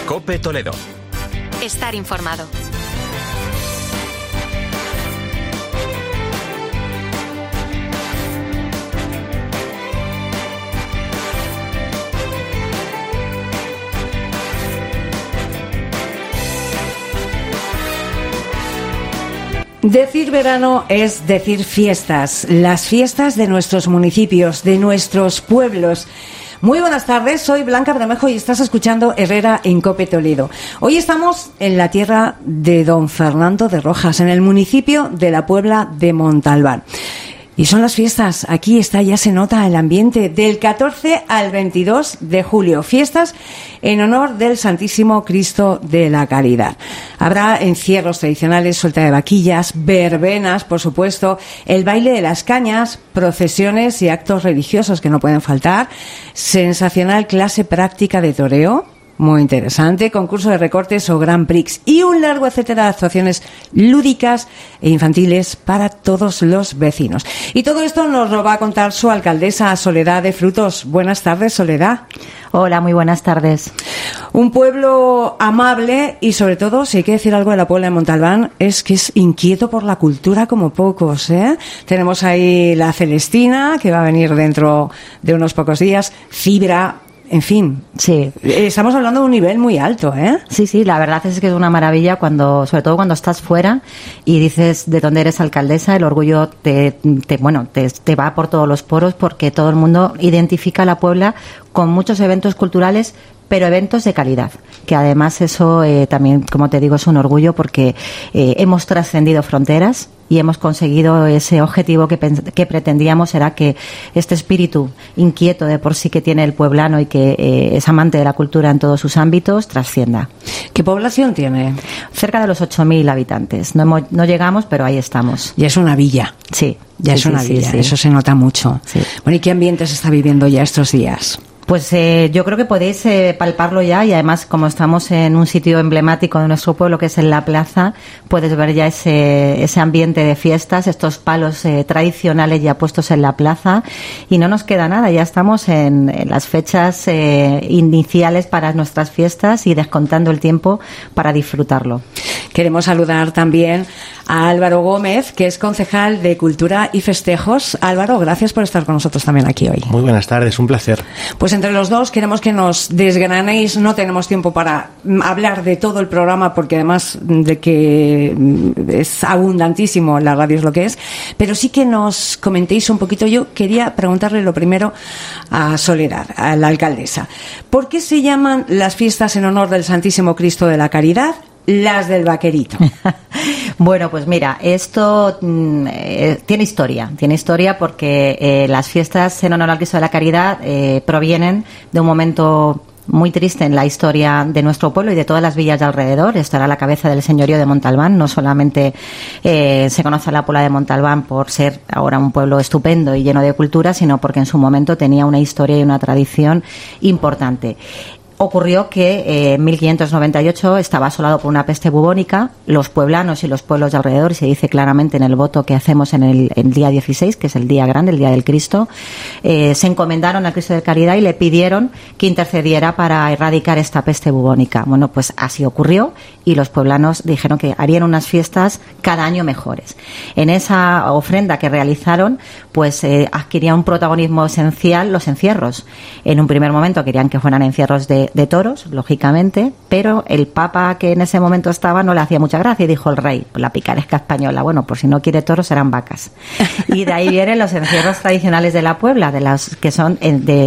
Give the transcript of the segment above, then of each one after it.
COPE Toledo. Estar informado. Decir verano es decir fiestas, las fiestas de nuestros municipios, de nuestros pueblos. Muy buenas tardes, soy Blanca Bermejo y estás escuchando Herrera en COPE Toledo. Hoy estamos en la tierra de don Fernando de Rojas, en el municipio de la Puebla de Montalbán. Y son las fiestas, aquí ya se nota el ambiente, del 14 al 22 de julio, fiestas en honor del Santísimo Cristo de la Caridad. Habrá encierros tradicionales, suelta de vaquillas, verbenas, por supuesto, el baile de las cañas, procesiones y actos religiosos que no pueden faltar, sensacional clase práctica de toreo, muy interesante, concurso de recortes o Grand Prix y un largo etcétera de actuaciones lúdicas e infantiles para todos los vecinos. Y todo esto nos lo va a contar su alcaldesa Soledad de Frutos. Buenas tardes, Soledad. Hola, muy buenas tardes. Un pueblo amable y sobre todo, si hay que decir algo de la Puebla de Montalbán, es que es inquieto por la cultura como pocos, ¿eh? Tenemos ahí la Celestina, que va a venir dentro de unos pocos días, Fibra. En fin, sí, estamos hablando de un nivel muy alto, ¿eh? Sí, la verdad es que es una maravilla sobre todo cuando estás fuera y dices de dónde eres alcaldesa, el orgullo te va por todos los poros porque todo el mundo identifica la Puebla con muchos eventos culturales, pero eventos de calidad, que además eso también, como te digo, es un orgullo porque hemos trascendido fronteras y hemos conseguido ese objetivo que pretendíamos, era que este espíritu inquieto de por sí que tiene el pueblano y que es amante de la cultura en todos sus ámbitos, trascienda. ¿Qué población tiene? Cerca de los 8.000 habitantes. No llegamos, pero ahí estamos. Ya es una villa. Sí. Ya es una villa, sí. Eso se nota mucho. Sí. Bueno, ¿y qué ambiente se está viviendo ya estos días? Pues yo creo que podéis palparlo ya y además como estamos en un sitio emblemático de nuestro pueblo que es en la plaza, puedes ver ya ese ambiente de fiestas, estos palos tradicionales ya puestos en la plaza y no nos queda nada, ya estamos en las fechas iniciales para nuestras fiestas y descontando el tiempo para disfrutarlo. Queremos saludar también a Álvaro Gómez, que es concejal de Cultura y Festejos. Álvaro, gracias por estar con nosotros también aquí hoy. Muy buenas tardes, un placer. Pues entre los dos queremos que nos desgranéis, no tenemos tiempo para hablar de todo el programa porque además de que es abundantísimo, la radio es lo que es, pero sí que nos comentéis un poquito. Yo quería preguntarle lo primero a Soledad, a la alcaldesa. ¿Por qué se llaman las fiestas en honor del Santísimo Cristo de la Caridad las del Vaquerito? Bueno, pues mira, esto tiene historia porque las fiestas en honor al Cristo de la Caridad provienen de un momento muy triste en la historia de nuestro pueblo y de todas las villas de alrededor. Esto era la cabeza del señorío de Montalbán. No solamente se conoce a la Puebla de Montalbán por ser ahora un pueblo estupendo y lleno de cultura, sino porque en su momento tenía una historia y una tradición importante. Ocurrió que en 1598 estaba asolado por una peste bubónica. Los pueblanos y los pueblos de alrededor, y se dice claramente en el voto que hacemos en el día 16, que es el día grande, el día del Cristo, se encomendaron al Cristo de Caridad y le pidieron que intercediera para erradicar esta peste bubónica. Bueno, pues así ocurrió y los pueblanos dijeron que harían unas fiestas cada año mejores. En esa ofrenda que realizaron, pues adquiría un protagonismo esencial los encierros. En un primer momento querían que fueran encierros de toros, lógicamente, pero el Papa que en ese momento estaba no le hacía mucha gracia y dijo el rey, la picaresca española, bueno, por si no quiere toros serán vacas. Y de ahí vienen los encierros tradicionales de la Puebla, de las que son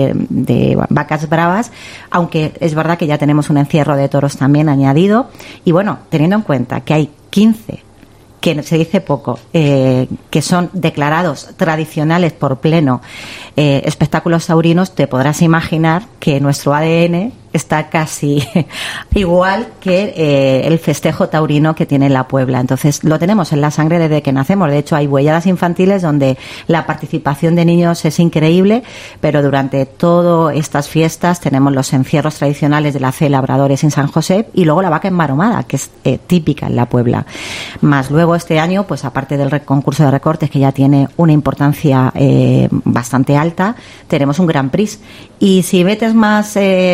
de vacas bravas, aunque es verdad que ya tenemos un encierro de toros también añadido. Y bueno, teniendo en cuenta que hay 15 que se dice poco, que son declarados tradicionales por pleno espectáculos taurinos, te podrás imaginar que nuestro ADN está casi igual que el festejo taurino que tiene la Puebla. Entonces lo tenemos en la sangre desde que nacemos. De hecho hay huelladas infantiles donde la participación de niños es increíble, pero durante todas estas fiestas tenemos los encierros tradicionales de la fe Labradores en San José y luego la vaca enmaromada, que es típica en la Puebla. Más luego este año, pues aparte del concurso de recortes, que ya tiene una importancia bastante alta, tenemos un Grand Prix. Y si metes más hacia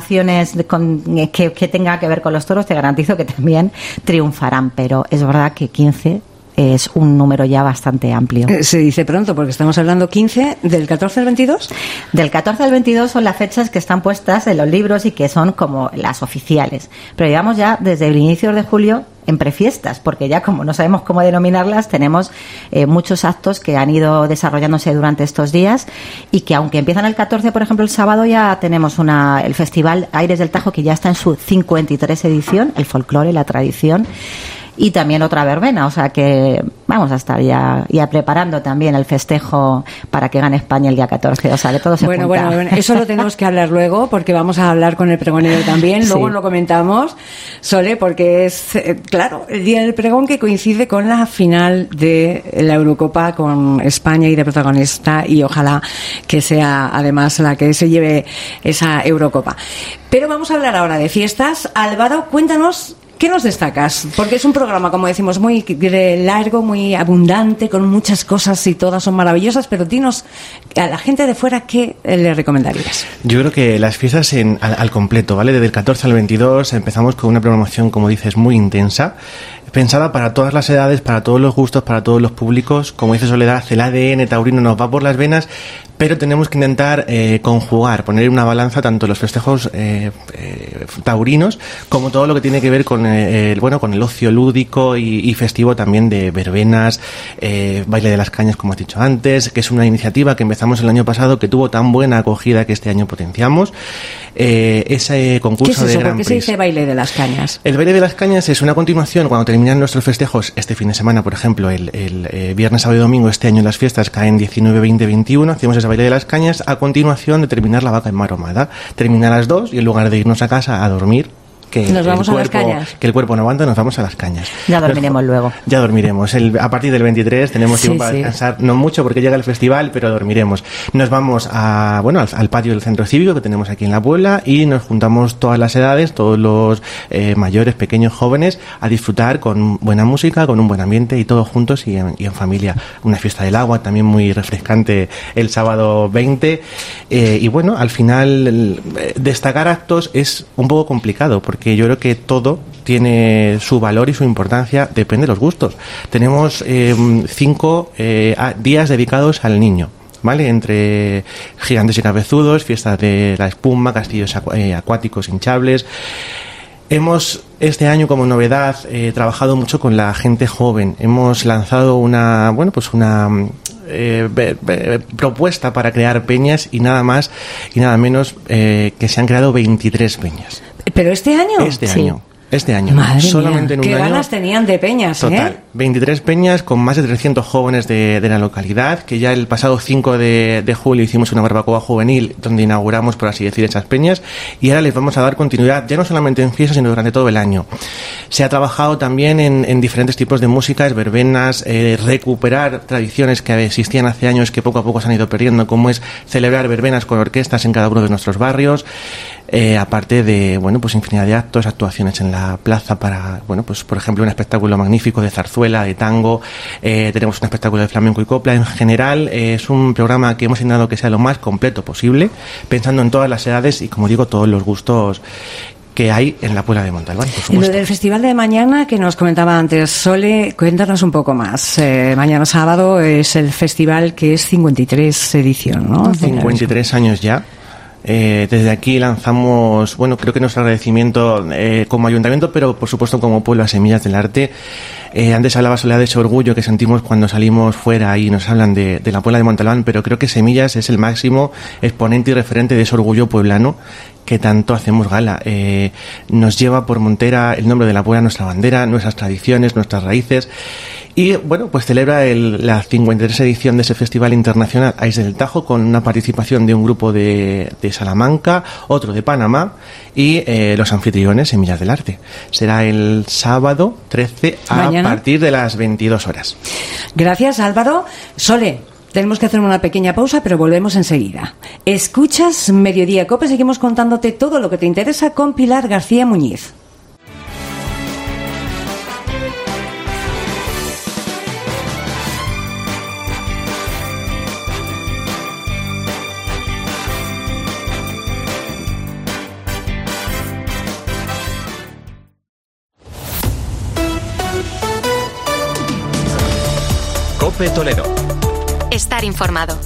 canciones que tenga que ver con los toros, te garantizo que también triunfarán, pero es verdad que 15 es un número ya bastante amplio. Se dice pronto, porque estamos hablando 15, ¿del 14 al 22? Del 14 al 22 son las fechas que están puestas en los libros y que son como las oficiales. Pero llevamos ya desde el inicio de julio en prefiestas, porque ya como no sabemos cómo denominarlas, tenemos muchos actos que han ido desarrollándose durante estos días y que aunque empiezan el 14, por ejemplo, el sábado, ya tenemos el Festival Aires del Tajo, que ya está en su 53 edición, el folclore, la tradición, y también otra verbena, o sea que vamos a estar ya preparando también el festejo para que gane España el día 14, o sea que todo se junta. Bueno, eso lo tenemos que hablar luego, porque vamos a hablar con el pregonero también, luego lo comentamos, Sole, porque es, claro, el día del pregón que coincide con la final de la Eurocopa, con España y de protagonista, y ojalá que sea además la que se lleve esa Eurocopa. Pero vamos a hablar ahora de fiestas. Álvaro, cuéntanos, ¿qué nos destacas? Porque es un programa, como decimos, muy largo, muy abundante, con muchas cosas y todas son maravillosas, pero dinos, a la gente de fuera, ¿qué le recomendarías? Yo creo que las fiestas al completo, ¿vale? Desde el 14 al 22 empezamos con una programación, como dices, muy intensa, pensada para todas las edades, para todos los gustos, para todos los públicos. Como dice Soledad, el ADN taurino nos va por las venas, pero tenemos que intentar conjugar, poner en una balanza tanto los festejos taurinos como todo lo que tiene que ver con con el ocio lúdico y festivo también, de verbenas, baile de las cañas, como has dicho antes, que es una iniciativa que empezamos el año pasado, que tuvo tan buena acogida que este año potenciamos. Ese concurso ¿Qué es eso? de Grand ¿Por qué Prix. se dice baile de las cañas? El baile de las cañas es una continuación. Cuando terminan nuestros festejos este fin de semana, por ejemplo, el viernes, sábado y domingo, este año las fiestas caen 19, 20, 21, hacemos ese baile de las cañas a continuación de terminar la vaca enmaromada. Termina a las 2 y en lugar de irnos a casa a dormir, que nos vamos a las cañas, que el cuerpo no aguanta, nos vamos a las cañas. Ya dormiremos luego. Ya dormiremos. A partir del 23 tenemos tiempo para descansar, no mucho porque llega el festival, pero dormiremos. Nos vamos al patio del centro cívico que tenemos aquí en La Puebla y nos juntamos todas las edades, todos los mayores, pequeños, jóvenes, a disfrutar con buena música, con un buen ambiente y todos juntos y en familia. Una fiesta del agua también muy refrescante el sábado 20 y bueno, al final destacar actos es un poco complicado porque yo creo que todo tiene su valor y su importancia, depende de los gustos. Tenemos 5 días dedicados al niño, ¿vale? Entre gigantes y cabezudos, fiestas de la espuma, castillos acuáticos hinchables. Hemos este año, como novedad, trabajado mucho con la gente joven. Hemos lanzado una propuesta para crear peñas y nada más y nada menos que se han creado 23 peñas. ¿Pero este año? Este año. Madre solamente mía, en un qué año. ganas tenían de peñas, Total, 23 peñas con más de 300 jóvenes de la localidad, que ya el pasado 5 de julio hicimos una barbacoa juvenil donde inauguramos, por así decir, esas peñas, y ahora les vamos a dar continuidad, ya no solamente en fiestas, sino durante todo el año. Se ha trabajado también en diferentes tipos de músicas, verbenas, recuperar tradiciones que existían hace años que poco a poco se han ido perdiendo, como es celebrar verbenas con orquestas en cada uno de nuestros barrios. Aparte de, infinidad de actos, actuaciones en la plaza para, por ejemplo, un espectáculo magnífico de zarzuela, de tango, tenemos un espectáculo de flamenco y copla. En general, es un programa que hemos intentado que sea lo más completo posible, pensando en todas las edades y, como digo, todos los gustos que hay en la Puebla de Montalbán, por supuesto. Y lo del festival de mañana que nos comentaba antes, Sole, cuéntanos un poco más. Mañana sábado es el festival que es 53 edición, ¿no? 53 años ya. Desde aquí lanzamos, creo que nuestro agradecimiento como ayuntamiento, pero por supuesto como pueblo a Semillas del Arte. Antes hablaba Soledad de ese orgullo que sentimos cuando salimos fuera y nos hablan de la Puebla de Montalbán, pero creo que Semillas es el máximo exponente y referente de ese orgullo pueblano que tanto hacemos gala. Nos lleva por montera el nombre de la Puebla, nuestra bandera, nuestras tradiciones, nuestras raíces. Y pues celebra la 53 edición de ese Festival Internacional Aires del Tajo con una participación de un grupo de Salamanca, otro de Panamá y los anfitriones Semillas del Arte. Será el sábado 13 ¿Mañana? A partir de las 22 horas. Gracias, Álvaro. Sole, tenemos que hacer una pequeña pausa, pero volvemos enseguida. Escuchas Mediodía Cope, seguimos contándote todo lo que te interesa con Pilar García Muñiz. COPE Toledo. Estar informado.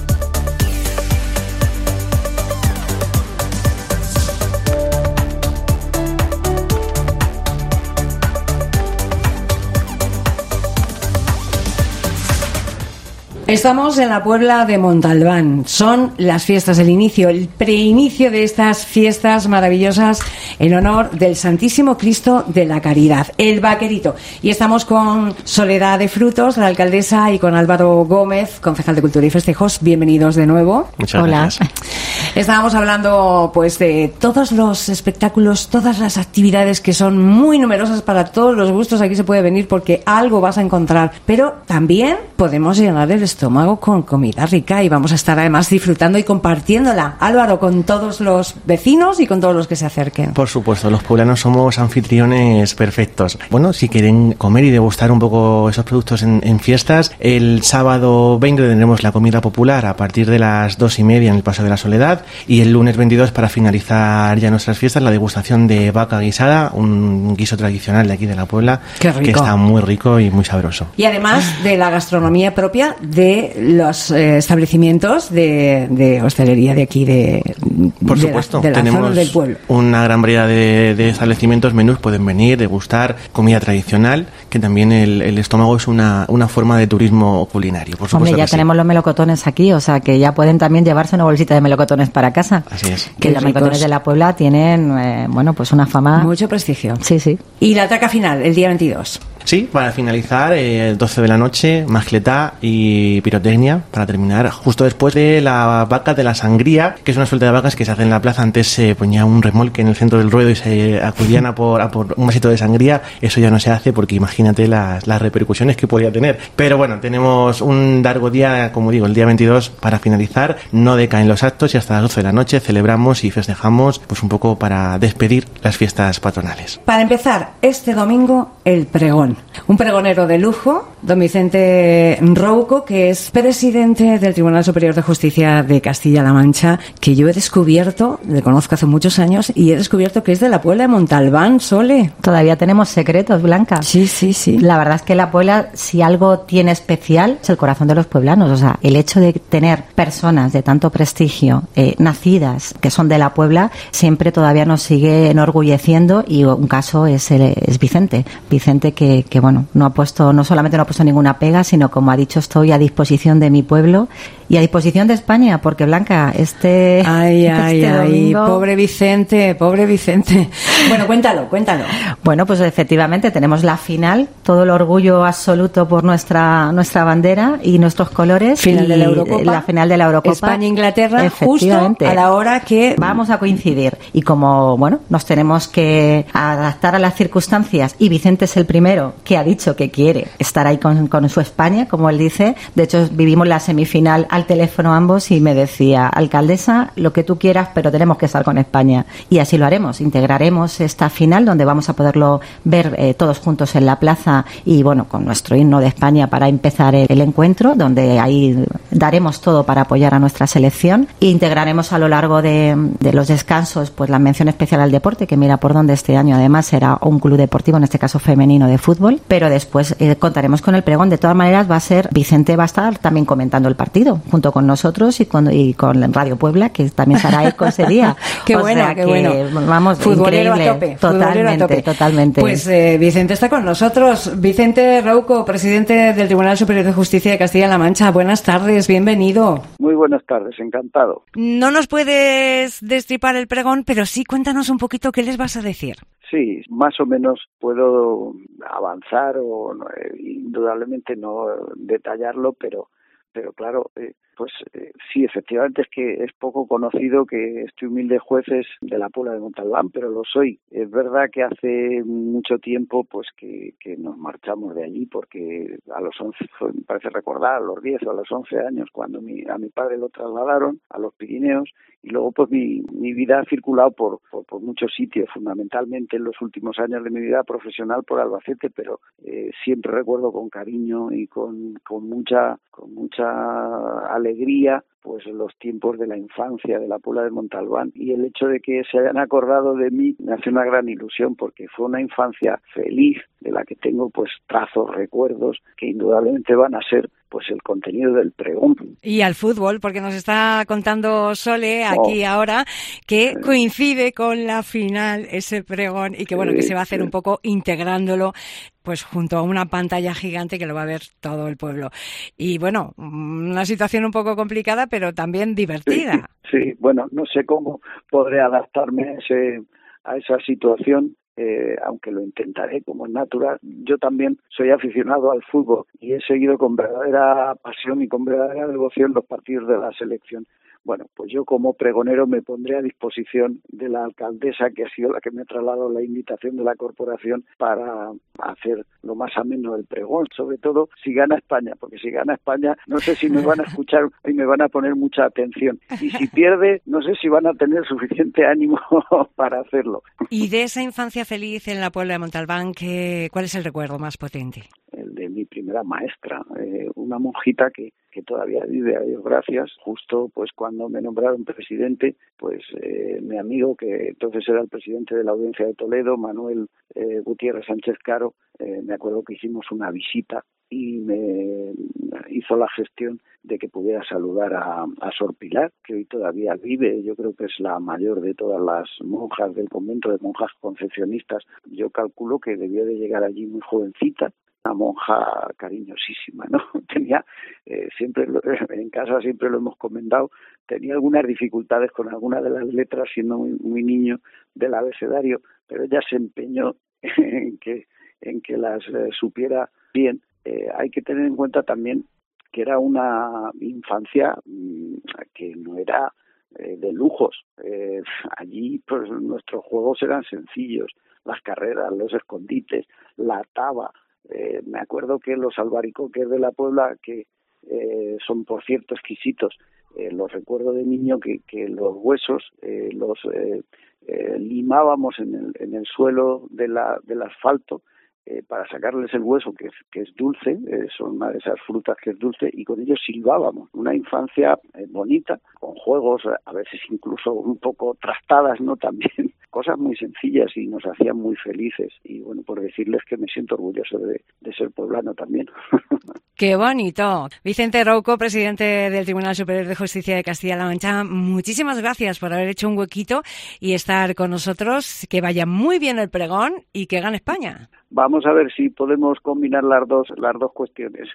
Estamos en la Puebla de Montalbán. Son las fiestas, el inicio, el preinicio de estas fiestas maravillosas en honor del Santísimo Cristo de la Caridad, el Vaquerito. Y estamos con Soledad de Frutos, la alcaldesa, y con Álvaro Gómez, concejal de Cultura y Festejos. Bienvenidos de nuevo. Muchas gracias. Estábamos hablando pues de todos los espectáculos, todas las actividades que son muy numerosas para todos los gustos. Aquí se puede venir porque algo vas a encontrar, pero también podemos llenar el estómago con comida rica y vamos a estar además disfrutando y compartiéndola, Álvaro, con todos los vecinos y con todos los que se acerquen. Por supuesto, los poblanos somos anfitriones perfectos. Bueno, si quieren comer y degustar un poco esos productos en fiestas, el sábado 20 tendremos la comida popular a partir de las 2:30 en el Paso de la Soledad, y el lunes 22, para finalizar ya nuestras fiestas, la degustación de vaca guisada, un guiso tradicional de aquí de la Puebla, que está muy rico y muy sabroso. Y además de la gastronomía propia de los establecimientos de hostelería de aquí Por supuesto, de la tenemos zona del pueblo. Una gran variedad de establecimientos, menús, pueden venir, degustar comida tradicional, que también el estómago es una forma de turismo culinario, por supuesto. Hombre, ya tenemos los melocotones aquí, o sea que ya pueden también llevarse una bolsita de melocotones para casa. Así es. Que los melocotones de la Puebla tienen, pues una fama... Mucho prestigio. Sí, sí. Y la traca final, el día 22. Sí, para finalizar, 12 de la noche, mascletá y pirotecnia, para terminar justo después de la vaca de la sangría, que es una suelta de vacas que se hace en la plaza. Antes se ponía un remolque en el centro del ruedo y se acudían a por un vasito de sangría. Eso ya no se hace porque imagínate las repercusiones que podría tener. Pero bueno, tenemos un largo día, como digo, el día 22 para finalizar. No decaen los actos y hasta las 12 de la noche celebramos y festejamos pues un poco para despedir las fiestas patronales. Para empezar, este domingo, el pregón. Un pregonero de lujo, don Vicente Rouco, que es presidente del Tribunal Superior de Justicia de Castilla-La Mancha, que yo he descubierto, le conozco hace muchos años, y he descubierto que es de la Puebla de Montalbán, Sole. Todavía tenemos secretos, Blanca. Sí, sí, sí. La verdad es que la Puebla, si algo tiene especial, es el corazón de los pueblanos. O sea, el hecho de tener personas de tanto prestigio, nacidas, que son de la Puebla, siempre todavía nos sigue enorgulleciendo, y un caso es Vicente. Vicente que bueno, no solamente no ha puesto ninguna pega, sino, como ha dicho, estoy a disposición de mi pueblo y a disposición de España, porque, Blanca, Ay, domingo... pobre Vicente. Bueno, cuéntalo. Bueno, pues efectivamente tenemos la final, todo el orgullo absoluto por nuestra bandera y nuestros colores. Final de la Eurocopa. La final de la Eurocopa. España-Inglaterra, justo a la hora que vamos a coincidir. Y como, bueno, nos tenemos que adaptar a las circunstancias, y Vicente es el primero que ha dicho que quiere estar ahí con su España, como él dice. De hecho, vivimos la semifinal al teléfono ambos y me decía: alcaldesa, lo que tú quieras, pero tenemos que estar con España. Y así lo haremos. Integraremos esta final donde vamos a poderlo ver todos juntos en la plaza, y bueno, con nuestro himno de España para empezar el encuentro, donde ahí daremos todo para apoyar a nuestra selección. E integraremos a lo largo de los descansos pues la mención especial al deporte, que mira por dónde este año además será un club deportivo, en este caso femenino, de fútbol. Pero después contaremos con el pregón. De todas maneras, Vicente va a estar también comentando el partido junto con nosotros y con Radio Puebla, que también será eco ese día. Qué bueno. Vamos, futbolero increíble. A tope. Totalmente. Pues Vicente está con nosotros. Vicente Rouco, presidente del Tribunal Superior de Justicia de Castilla-La Mancha. Buenas tardes, bienvenido. Muy buenas tardes, encantado. No nos puedes destripar el pregón, pero sí cuéntanos un poquito qué les vas a decir. Sí, más o menos puedo avanzar o indudablemente no detallarlo, pero claro, sí, efectivamente es que es poco conocido que este humilde juez es de la Puebla de Montalbán, pero lo soy. Es verdad que hace mucho tiempo pues que nos marchamos de allí, porque a los 11, me parece recordar, a los 10 o a los 11 años, cuando a mi padre lo trasladaron a los Pirineos, y luego pues mi vida ha circulado por muchos sitios, fundamentalmente en los últimos años de mi vida profesional por Albacete, pero siempre recuerdo con cariño y con mucha alegría pues los tiempos de la infancia de la Puebla de Montalbán, y el hecho de que se hayan acordado de mí me hace una gran ilusión, porque fue una infancia feliz de la que tengo pues trazos, recuerdos que indudablemente van a ser pues el contenido del pregón. Y al fútbol, porque nos está contando Sole aquí ahora que coincide con la final ese pregón y que bueno, que se va a hacer un poco integrándolo pues junto a una pantalla gigante que lo va a ver todo el pueblo. Y bueno, una situación un poco complicada, pero también divertida. Sí, bueno, no sé cómo podré adaptarme a esa situación. Aunque lo intentaré como es natural. Yo también soy aficionado al fútbol y he seguido con verdadera pasión y con verdadera devoción los partidos de la selección. Bueno, pues yo como pregonero me pondré a disposición de la alcaldesa, que ha sido la que me ha trasladado la invitación de la corporación para hacer lo más ameno el pregón, sobre todo si gana España, porque si gana España no sé si me van a escuchar y me van a poner mucha atención. Y si pierde, no sé si van a tener suficiente ánimo para hacerlo. Y de esa infancia feliz en la Puebla de Montalbán, ¿cuál es el recuerdo más potente? El de mi primera maestra, una monjita que todavía vive, a Dios gracias. Justo pues cuando me nombraron presidente, pues mi amigo, que entonces era el presidente de la Audiencia de Toledo, Manuel Gutiérrez Sánchez Caro, me acuerdo que hicimos una visita y me hizo la gestión de que pudiera saludar a Sor Pilar, que hoy todavía vive. Yo creo que es la mayor de todas las monjas del convento de monjas concepcionistas. Yo calculo que debió de llegar allí muy jovencita, una monja cariñosísima, ¿no? Tenía, siempre en casa siempre lo hemos comentado, tenía algunas dificultades con algunas de las letras siendo muy niño del abecedario, pero ella se empeñó en que las supiera bien. Hay que tener en cuenta también que era una infancia que no era de lujos. Allí pues nuestros juegos eran sencillos, las carreras, los escondites, la taba. Me acuerdo que los albaricoques de la Puebla, que son por cierto exquisitos, los recuerdo de niño que los huesos los limábamos en el suelo del asfalto para sacarles el hueso, que es dulce, son una de esas frutas que es dulce, y con ellos silbábamos. Una infancia bonita, con juegos, a veces incluso un poco trastadas, ¿no? También cosas muy sencillas y nos hacían muy felices. Y bueno, por decirles que me siento orgulloso de ser poblano también. ¡Qué bonito! Vicente Rouco, presidente del Tribunal Superior de Justicia de Castilla-La Mancha, muchísimas gracias por haber hecho un huequito y estar con nosotros. Que vaya muy bien el pregón y que gane España. Vamos a ver si podemos combinar las dos cuestiones.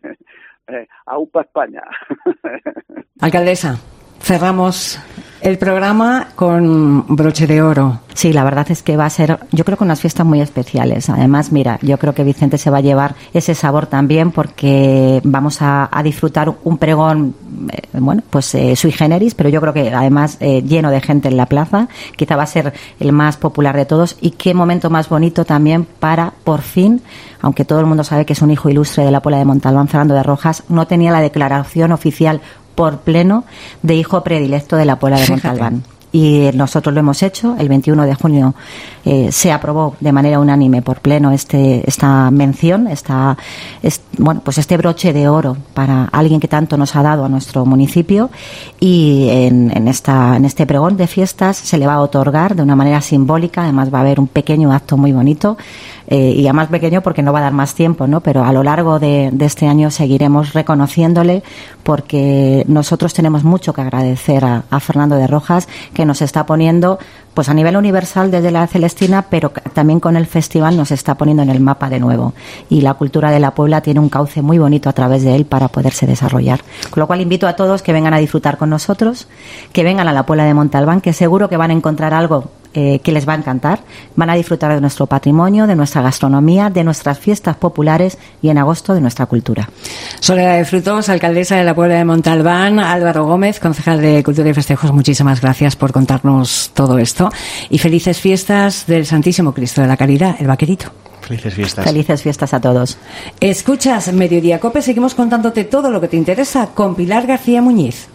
¡Aupa España! Alcaldesa, cerramos el programa con broche de oro. Sí, la verdad es que va a ser, yo creo que unas fiestas muy especiales. Además, mira, yo creo que Vicente se va a llevar ese sabor también, porque vamos a disfrutar un pregón, sui generis, pero yo creo que además lleno de gente en la plaza. Quizá va a ser el más popular de todos, y qué momento más bonito también para, por fin, aunque todo el mundo sabe que es un hijo ilustre de la Puebla de Montalbán, Fernando de Rojas, no tenía la declaración oficial por pleno de hijo predilecto de la Puebla de Montalbán. Y nosotros lo hemos hecho. El 21 de junio se aprobó de manera unánime por pleno esta mención, este broche de oro para alguien que tanto nos ha dado a nuestro municipio. Y en este pregón de fiestas se le va a otorgar de una manera simbólica. Además va a haber un pequeño acto muy bonito, y además pequeño porque no va a dar más tiempo, ¿no? Pero a lo largo de este año seguiremos reconociéndole, porque nosotros tenemos mucho que agradecer a Fernando de Rojas, que nos está poniendo pues a nivel universal desde la Celestina, pero también con el festival nos está poniendo en el mapa de nuevo, y la cultura de la Puebla tiene un cauce muy bonito a través de él para poderse desarrollar. Con lo cual invito a todos que vengan a disfrutar con nosotros, que vengan a la Puebla de Montalbán, que seguro que van a encontrar algo que les va a encantar. Van a disfrutar de nuestro patrimonio, de nuestra gastronomía, de nuestras fiestas populares y en agosto de nuestra cultura. Soledad de Frutos, alcaldesa de la Puebla de Montalbán, Álvaro Gómez, concejal de Cultura y Festejos, muchísimas gracias por contarnos todo esto, y felices fiestas del Santísimo Cristo de la Caridad, el Vaquerito. Felices fiestas. Felices fiestas a todos. Escuchas Mediodía Cope, seguimos contándote todo lo que te interesa con Pilar García Muñiz.